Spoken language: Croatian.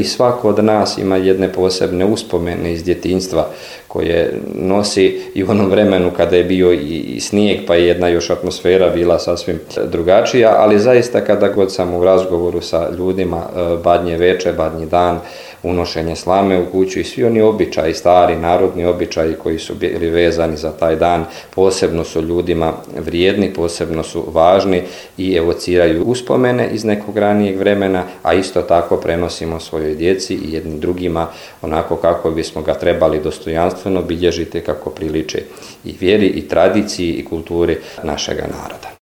svako od nas ima jedne posebne uspomene iz djetinjstva koje nosi i u onom vremenu kada je bio i snijeg, pa je jedna još atmosfera bila sasvim drugačija, ali zaista kada god sam u razgovoru sa ljudima, Badnje veče, Badnji dan, unošenje slame u kuću i svi oni običaji, stari narodni običaji koji su bili vezani za taj dan, posebno su ljudima vrijedni, posebno su važni i evociraju uspomene iz nekog ranijeg vremena, a isto tako prenosimo svojoj djeci i jednim drugima onako kako bismo ga trebali dostojanstveno bilježiti, kako priliče i vjeri i tradiciji i kulturi našega naroda.